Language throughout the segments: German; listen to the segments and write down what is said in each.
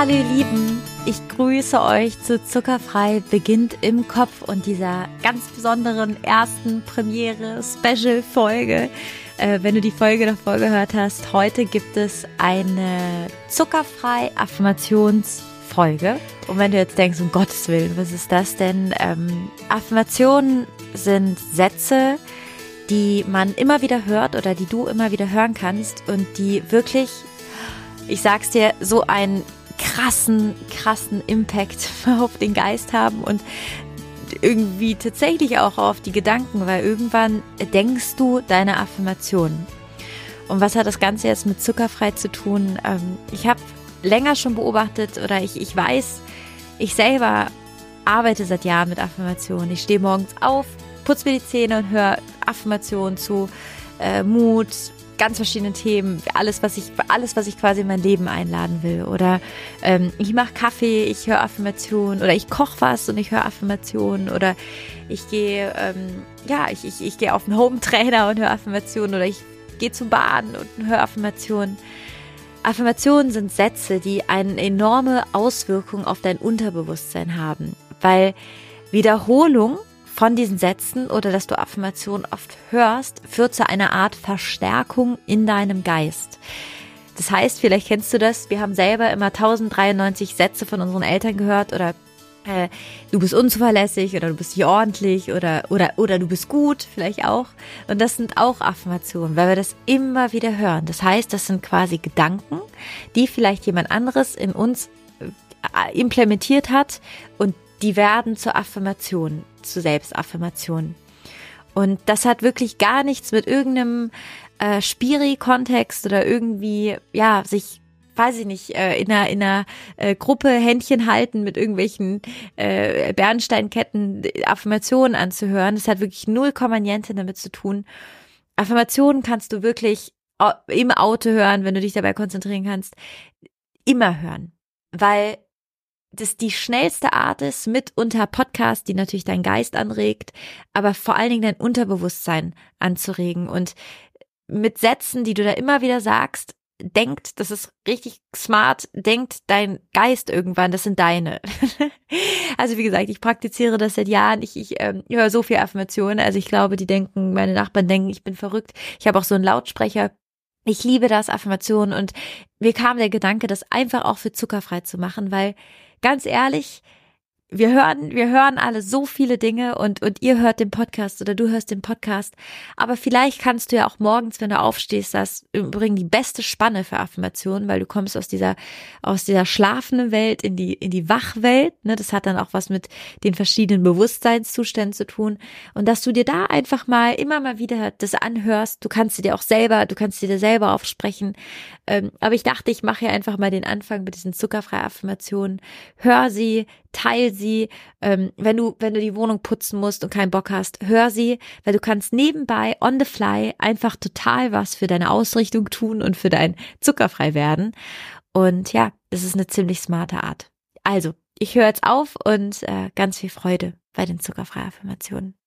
Hallo ihr Lieben, ich grüße euch zu Zuckerfrei beginnt im Kopf und dieser ganz besonderen ersten Premiere-Special-Folge. Wenn du die Folge davor gehört hast, heute gibt es eine Zuckerfrei-Affirmationsfolge. Und wenn du jetzt denkst, um Gottes Willen, was ist das denn? Affirmationen sind Sätze, die man immer wieder hört oder die du immer wieder hören kannst und die wirklich, ich sag's dir, so einen krassen Impact auf den Geist haben und irgendwie tatsächlich auch auf die Gedanken, weil irgendwann denkst du deine Affirmationen. Und was hat das Ganze jetzt mit Zuckerfrei zu tun? Ich habe länger schon beobachtet oder ich weiß, ich selber arbeite seit Jahren mit Affirmationen. Ich stehe morgens auf, putze mir die Zähne und höre Affirmationen zu Mut, ganz verschiedene Themen, alles, was ich quasi in mein Leben einladen will. Oder ich mache Kaffee, ich höre Affirmationen, oder ich koche was und ich höre Affirmationen, oder ich gehe ich gehe auf einen Home Trainer und höre Affirmationen, oder ich gehe zum Baden und höre Affirmationen. Affirmationen sind Sätze, die eine enorme Auswirkung auf dein Unterbewusstsein haben, weil Wiederholung von diesen Sätzen oder dass du Affirmationen oft hörst, führt zu einer Art Verstärkung in deinem Geist. Das heißt, vielleicht kennst du das, wir haben selber immer 1093 Sätze von unseren Eltern gehört oder du bist unzuverlässig oder du bist nicht ordentlich oder du bist gut, vielleicht auch. Und das sind auch Affirmationen, weil wir das immer wieder hören. Das heißt, das sind quasi Gedanken, die vielleicht jemand anderes in uns implementiert hat und die werden zur Affirmation, zu Selbstaffirmation. Und das hat wirklich gar nichts mit irgendeinem Spiri-Kontext oder irgendwie, sich, weiß ich nicht, in einer Gruppe Händchen halten mit irgendwelchen Bernsteinketten Affirmationen anzuhören. Das hat wirklich 0,niente damit zu tun. Affirmationen kannst du wirklich im Auto hören, wenn du dich dabei konzentrieren kannst, immer hören, weil das die schnellste Art ist, mitunter Podcast, die natürlich deinen Geist anregt, aber vor allen Dingen dein Unterbewusstsein anzuregen. Und mit Sätzen, die du da immer wieder sagst, denkt, das ist richtig smart, denkt dein Geist irgendwann, das sind deine. Also wie gesagt, ich praktiziere das seit Jahren, ich höre so viel Affirmationen, also ich glaube, meine Nachbarn denken, ich bin verrückt. Ich habe auch so einen Lautsprecher. Ich liebe das, Affirmationen, und mir kam der Gedanke, das einfach auch für Zuckerfrei zu machen, weil ganz ehrlich, wir hören alle so viele Dinge und ihr hört den Podcast oder du hörst den Podcast, aber vielleicht kannst du ja auch morgens, wenn du aufstehst, das übrigens die beste Spanne für Affirmationen, weil du kommst aus dieser schlafenden Welt in die Wachwelt, ne? Das hat dann auch was mit den verschiedenen Bewusstseinszuständen zu tun, und dass du dir da einfach immer mal wieder das anhörst. Du kannst dir selber aufsprechen, aber ich dachte, ich mache ja einfach mal den Anfang mit diesen zuckerfreien Affirmationen. Hör sie, teil sie, wenn du die Wohnung putzen musst und keinen Bock hast, hör sie, weil du kannst nebenbei on the fly einfach total was für deine Ausrichtung tun und für dein Zuckerfrei werden. Und ja, das ist eine ziemlich smarte Art. Also, ich höre jetzt auf und ganz viel Freude bei den zuckerfreien Affirmationen.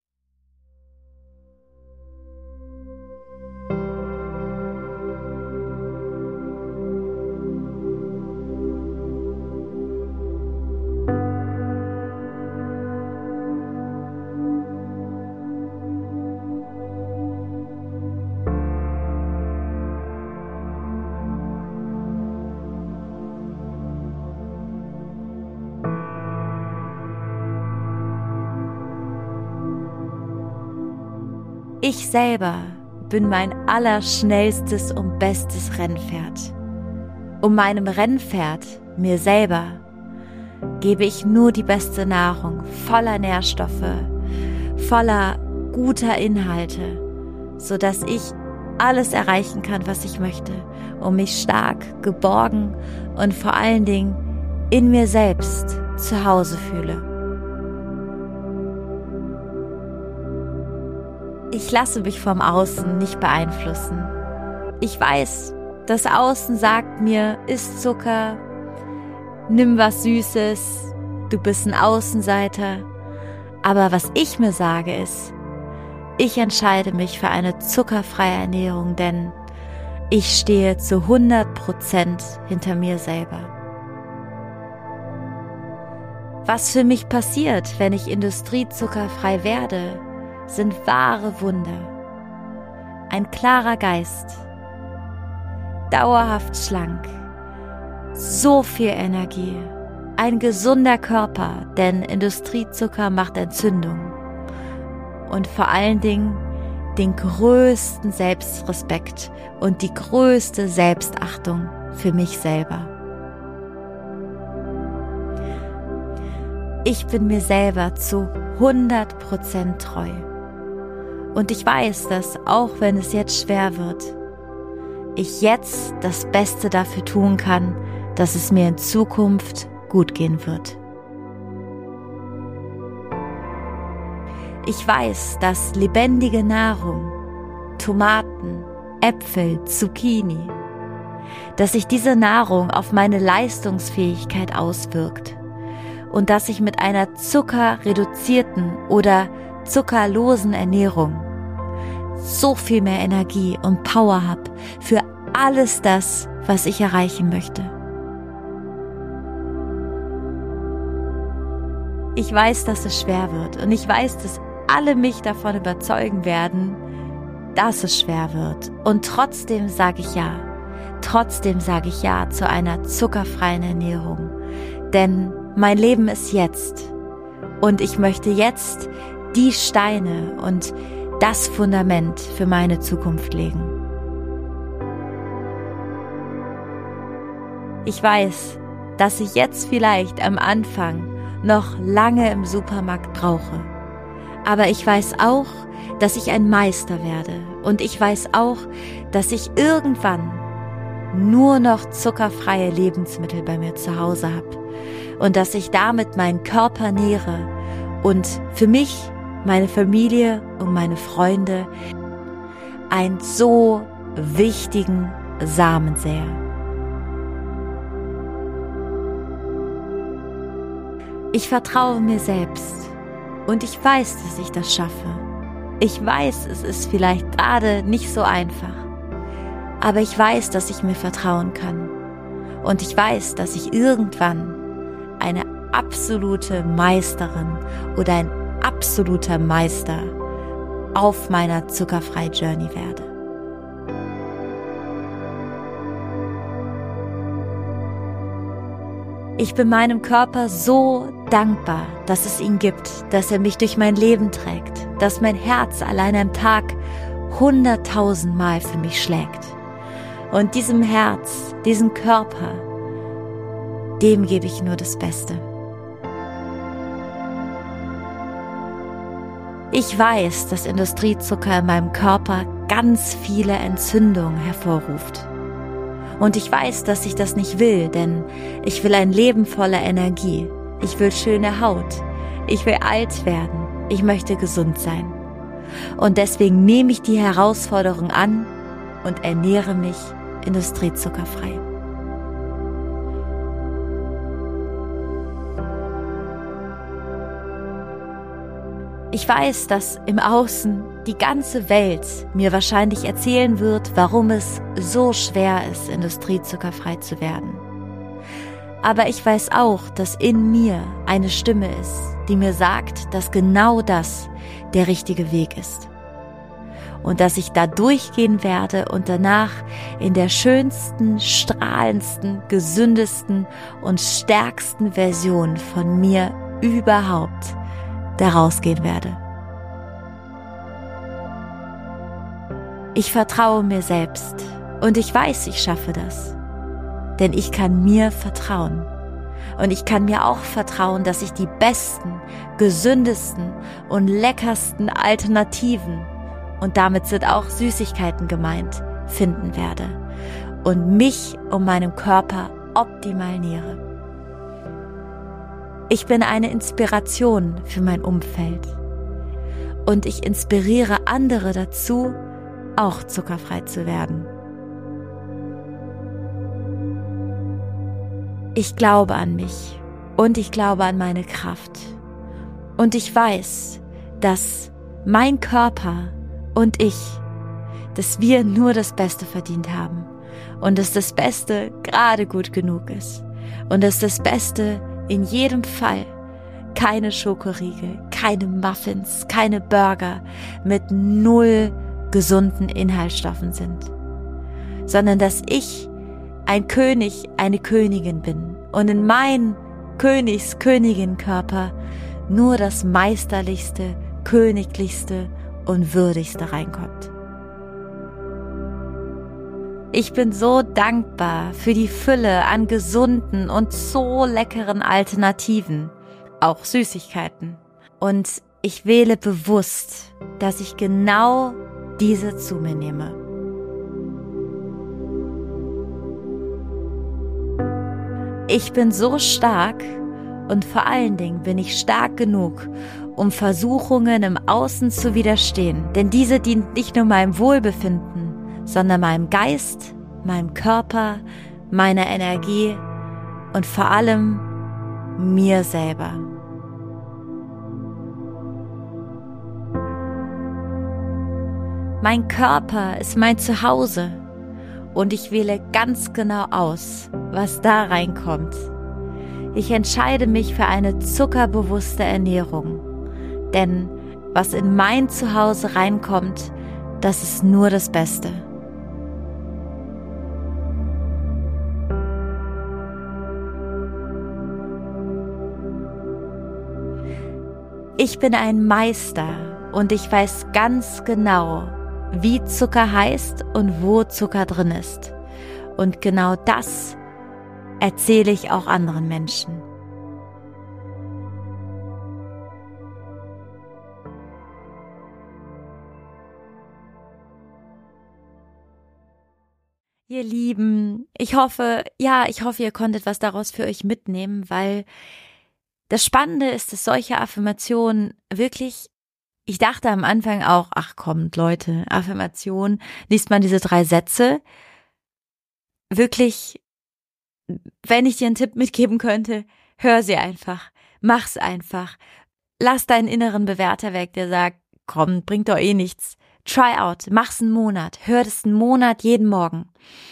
Ich selber bin mein allerschnellstes und bestes Rennpferd. Um meinem Rennpferd, mir selber, gebe ich nur die beste Nahrung, voller Nährstoffe, voller guter Inhalte, sodass ich alles erreichen kann, was ich möchte, und mich stark, geborgen und vor allen Dingen in mir selbst zu Hause fühle. Ich lasse mich vom Außen nicht beeinflussen. Ich weiß, das Außen sagt mir, iss Zucker, nimm was Süßes, du bist ein Außenseiter. Aber was ich mir sage ist, ich entscheide mich für eine zuckerfreie Ernährung, denn ich stehe zu 100% hinter mir selber. was für mich passiert, wenn ich industriezuckerfrei werde, sind wahre Wunder. Ein klarer Geist, dauerhaft schlank, so viel Energie, ein gesunder Körper, denn Industriezucker macht Entzündung und vor allen Dingen den größten Selbstrespekt und die größte Selbstachtung für mich selber. Ich bin mir selber zu 100% treu. Und ich weiß, dass auch wenn es jetzt schwer wird, ich jetzt das Beste dafür tun kann, dass es mir in Zukunft gut gehen wird. Ich weiß, dass lebendige Nahrung, Tomaten, Äpfel, Zucchini, dass sich diese Nahrung auf meine Leistungsfähigkeit auswirkt und dass ich mit einer zuckerreduzierten oder zuckerlosen Ernährung so viel mehr Energie und Power habe für alles das, was ich erreichen möchte. Ich weiß, dass es schwer wird und ich weiß, dass alle mich davon überzeugen werden, dass es schwer wird. Und trotzdem sage ich ja. Trotzdem sage ich ja zu einer zuckerfreien Ernährung. Denn mein Leben ist jetzt. Und ich möchte jetzt die Steine und das Fundament für meine Zukunft legen. Ich weiß, dass ich jetzt vielleicht am Anfang noch lange im Supermarkt brauche. Aber ich weiß auch, dass ich ein Meister werde. Und ich weiß auch, dass ich irgendwann nur noch zuckerfreie Lebensmittel bei mir zu Hause habe. Und dass ich damit meinen Körper nähre und für mich, meine Familie und meine Freunde einen so wichtigen Samen sähe. Ich vertraue mir selbst und ich weiß, dass ich das schaffe. Ich weiß, es ist vielleicht gerade nicht so einfach, aber ich weiß, dass ich mir vertrauen kann und ich weiß, dass ich irgendwann eine absolute Meisterin oder ein absoluter Meister auf meiner zuckerfreien Journey werde. Ich bin meinem Körper so dankbar, dass es ihn gibt, dass er mich durch mein Leben trägt, dass mein Herz allein am Tag 100.000 Mal für mich schlägt. Und diesem Herz, diesem Körper, dem gebe ich nur das Beste. Ich weiß, dass Industriezucker in meinem Körper ganz viele Entzündungen hervorruft. Und ich weiß, dass ich das nicht will, denn ich will ein Leben voller Energie. Ich will schöne Haut. Ich will alt werden. Ich möchte gesund sein. Und deswegen nehme ich die Herausforderung an und ernähre mich industriezuckerfrei. Ich weiß, dass im Außen die ganze Welt mir wahrscheinlich erzählen wird, warum es so schwer ist, industriezuckerfrei zu werden. Aber ich weiß auch, dass in mir eine Stimme ist, die mir sagt, dass genau das der richtige Weg ist. Und dass ich da durchgehen werde und danach in der schönsten, strahlendsten, gesündesten und stärksten Version von mir überhaupt da rausgehen werde. Ich vertraue mir selbst und ich weiß, ich schaffe das. Denn ich kann mir vertrauen. Und ich kann mir auch vertrauen, dass ich die besten, gesündesten und leckersten Alternativen, und damit sind auch Süßigkeiten gemeint, finden werde und mich und meinem Körper optimal nähere. Ich bin eine Inspiration für mein Umfeld und ich inspiriere andere dazu, auch zuckerfrei zu werden. Ich glaube an mich und ich glaube an meine Kraft und ich weiß, dass mein Körper und ich, dass wir nur das Beste verdient haben und dass das Beste gerade gut genug ist und dass das Beste in jedem Fall keine Schokoriegel, keine Muffins, keine Burger mit 0 gesunden Inhaltsstoffen sind, sondern dass ich ein König, eine Königin bin und in meinen Königin-Körper nur das Meisterlichste, Königlichste und Würdigste reinkommt. Ich bin so dankbar für die Fülle an gesunden und so leckeren Alternativen, auch Süßigkeiten. Und ich wähle bewusst, dass ich genau diese zu mir nehme. Ich bin so stark und vor allen Dingen bin ich stark genug, um Versuchungen im Außen zu widerstehen. Denn diese dient nicht nur meinem Wohlbefinden, sondern meinem Geist, meinem Körper, meiner Energie und vor allem mir selber. Mein Körper ist mein Zuhause und ich wähle ganz genau aus, was da reinkommt. Ich entscheide mich für eine zuckerbewusste Ernährung, denn was in mein Zuhause reinkommt, das ist nur das Beste. Ich bin ein Meister und ich weiß ganz genau, wie Zucker heißt und wo Zucker drin ist. Und genau das erzähle ich auch anderen Menschen. Ihr Lieben, ich hoffe, ihr konntet was daraus für euch mitnehmen, weil das Spannende ist, dass solche Affirmationen wirklich, ich dachte am Anfang auch, ach kommt Leute, Affirmation, liest man diese 3 Sätze, wirklich, wenn ich dir einen Tipp mitgeben könnte, hör sie einfach, mach's einfach, lass deinen inneren Bewerter weg, der sagt, komm, bringt doch eh nichts, try out, mach's einen Monat, hör das einen Monat jeden Morgen,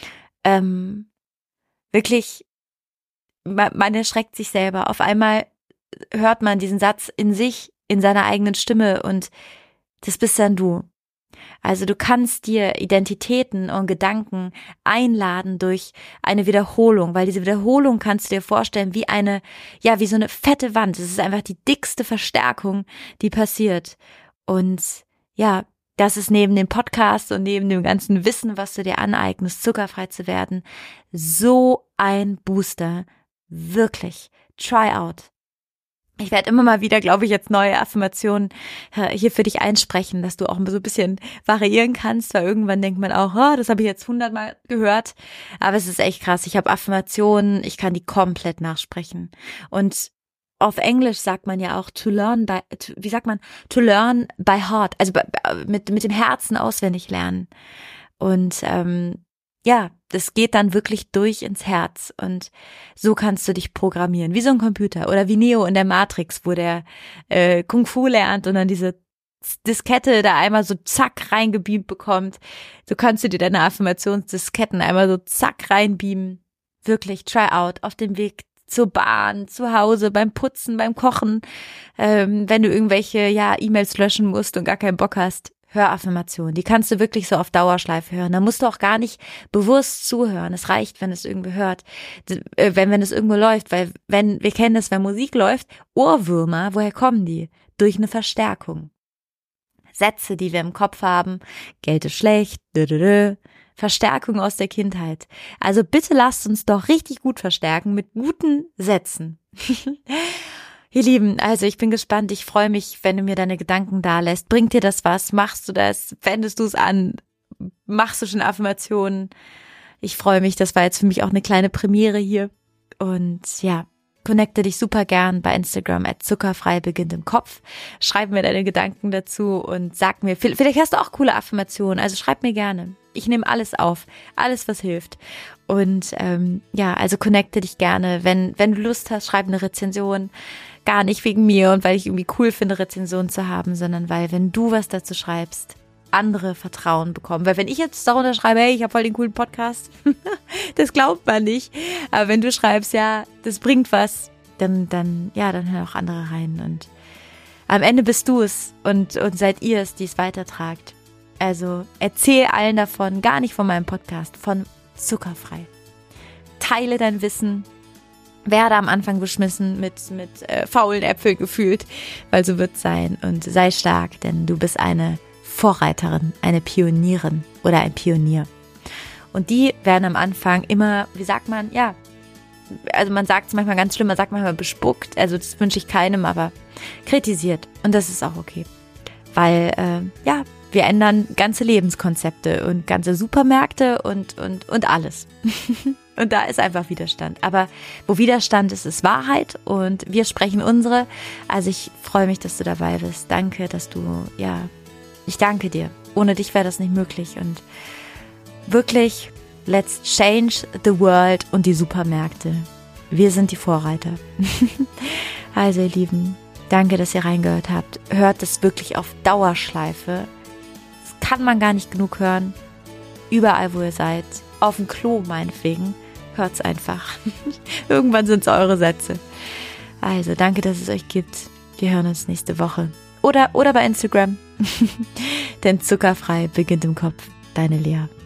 wirklich, man erschreckt sich selber, auf einmal hört man diesen Satz in sich, in seiner eigenen Stimme und das bist dann du. Also du kannst dir Identitäten und Gedanken einladen durch eine Wiederholung, weil diese Wiederholung kannst du dir vorstellen wie wie so eine fette Wand. Es ist einfach die dickste Verstärkung, die passiert. Und ja, das ist neben dem Podcast und neben dem ganzen Wissen, was du dir aneignest, zuckerfrei zu werden, so ein Booster. Wirklich. Try out. Ich werde immer mal wieder, glaube ich, jetzt neue Affirmationen hier für dich einsprechen, dass du auch so ein bisschen variieren kannst, weil irgendwann denkt man auch, das habe ich jetzt 100-mal gehört, aber es ist echt krass. Ich habe Affirmationen, ich kann die komplett nachsprechen. Und auf Englisch sagt man ja auch to learn by heart, also mit dem Herzen auswendig lernen. Und das geht dann wirklich durch ins Herz und so kannst du dich programmieren, wie so ein Computer oder wie Neo in der Matrix, wo der Kung Fu lernt und dann diese Diskette da einmal so zack reingebeamt bekommt. So kannst du dir deine Affirmationsdisketten einmal so zack reinbeamen. Wirklich, try out, auf dem Weg zur Bahn, zu Hause, beim Putzen, beim Kochen, wenn du irgendwelche E-Mails löschen musst und gar keinen Bock hast. Höraffirmationen, die kannst du wirklich so auf Dauerschleife hören. Da musst du auch gar nicht bewusst zuhören. Es reicht, wenn es irgendwo hört, wenn es irgendwo läuft, weil wir kennen das, wenn Musik läuft, Ohrwürmer, woher kommen die? Durch eine Verstärkung. Sätze, die wir im Kopf haben, Geld ist schlecht, Verstärkung aus der Kindheit. Also bitte lasst uns doch richtig gut verstärken mit guten Sätzen. Ihr Lieben, also ich bin gespannt, ich freue mich, wenn du mir deine Gedanken dalässt. Bringt dir das was? Machst du das? Wendest du es an? Machst du schon Affirmationen? Ich freue mich, das war jetzt für mich auch eine kleine Premiere hier. Und connecte dich super gern bei Instagram @zuckerfrei beginnt im Kopf. Schreib mir deine Gedanken dazu und sag mir, vielleicht hast du auch coole Affirmationen, also schreib mir gerne. Ich nehme alles auf, alles was hilft. Und also connecte dich gerne. Wenn du Lust hast, schreib eine Rezension. Gar nicht wegen mir und weil ich irgendwie cool finde, Rezensionen zu haben, sondern weil, wenn du was dazu schreibst, andere Vertrauen bekommen. Weil wenn ich jetzt darunter schreibe, hey, ich habe voll den coolen Podcast, das glaubt man nicht. Aber wenn du schreibst, das bringt was, dann hören auch andere rein. Und am Ende bist du es und seid ihr es, die es weitertragt. Also erzähl allen davon, gar nicht von meinem Podcast, von Zuckerfrei. Teile dein Wissen, werde am Anfang beschmissen mit faulen Äpfeln gefühlt, weil so wird es sein. Und sei stark, denn du bist eine Vorreiterin, eine Pionierin oder ein Pionier. Und die werden am Anfang immer, wie sagt man, ja, also man sagt es manchmal ganz schlimm, man sagt manchmal bespuckt, also das wünsche ich keinem, aber kritisiert. Und das ist auch okay, weil, wir ändern ganze Lebenskonzepte und ganze Supermärkte und alles. Und da ist einfach Widerstand. Aber wo Widerstand ist, ist Wahrheit und wir sprechen unsere. Also ich freue mich, dass du dabei bist. Danke, ich danke dir. Ohne dich wäre das nicht möglich. Und wirklich, let's change the world und die Supermärkte. Wir sind die Vorreiter. Also ihr Lieben, danke, dass ihr reingehört habt. Hört es wirklich auf Dauerschleife. Das kann man gar nicht genug hören. Überall, wo ihr seid. Auf dem Klo meinetwegen. Hört's einfach. Irgendwann sind es eure Sätze. Also, danke, dass es euch gibt. Wir hören uns nächste Woche. Oder bei Instagram. Denn zuckerfrei beginnt im Kopf. Deine Lea.